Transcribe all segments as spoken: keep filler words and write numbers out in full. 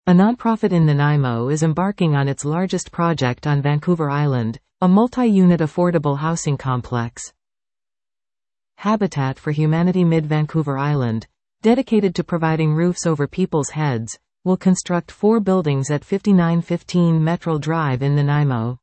A nonprofit in Nanaimo is embarking on its largest project on Vancouver Island, a multi-unit affordable housing complex. Habitat for Humanity Mid-Vancouver Island, dedicated to providing roofs over people's heads, will construct four buildings at fifty-nine fifteen Metral Drive in Nanaimo.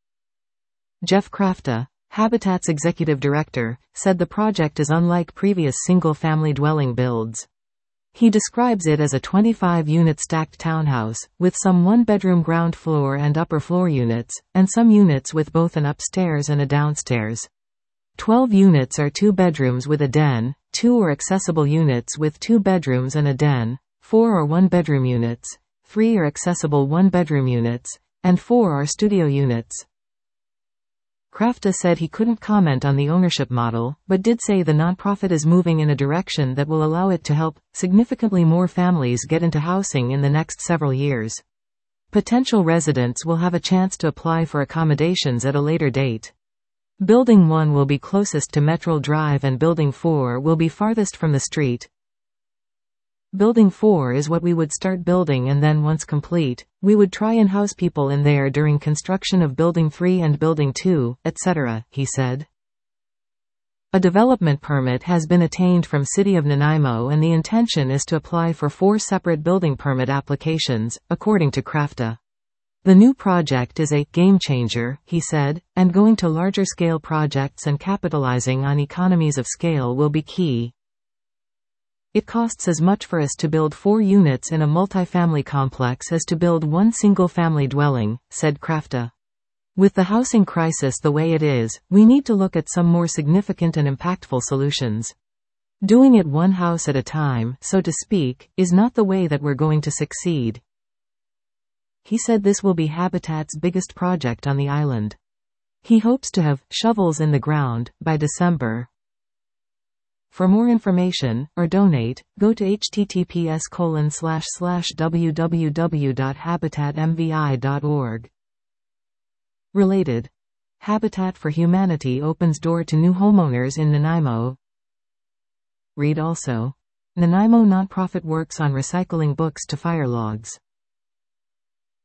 Jeff Krafta, Habitat's executive director, said the project is unlike previous single-family dwelling builds. He describes it as a twenty-five unit stacked townhouse, with some one-bedroom ground floor and upper floor units, and some units with both an upstairs and a downstairs. twelve units are two bedrooms with a den, two are accessible units with two bedrooms and a den, four are one-bedroom units, three are accessible one-bedroom units, and four are studio units. Krafta said he couldn't comment on the ownership model, but did say the nonprofit is moving in a direction that will allow it to help significantly more families get into housing in the next several years. Potential residents will have a chance to apply for accommodations at a later date. Building one will be closest to Metral Drive and Building four will be farthest from the street. Building four is what we would start building, and then once complete, we would try and house people in there during construction of Building three and Building two, et cetera, he said. A development permit has been attained from City of Nanaimo, and the intention is to apply for four separate building permit applications, according to Krafta. The new project is a game changer, he said, and going to larger scale projects and capitalizing on economies of scale will be key. It costs as much for us to build four units in a multifamily complex as to build one single-family dwelling, said Krafta. With the housing crisis the way it is, we need to look at some more significant and impactful solutions. Doing it one house at a time, so to speak, is not the way that we're going to succeed. He said this will be Habitat's biggest project on the island. He hopes to have shovels in the ground by December. For more information, or donate, go to h t t p s colon slash slash w w w dot habitat m v i dot org. Related. Habitat for Humanity opens door to new homeowners in Nanaimo. Read also. Nanaimo nonprofit works on recycling books to fire logs.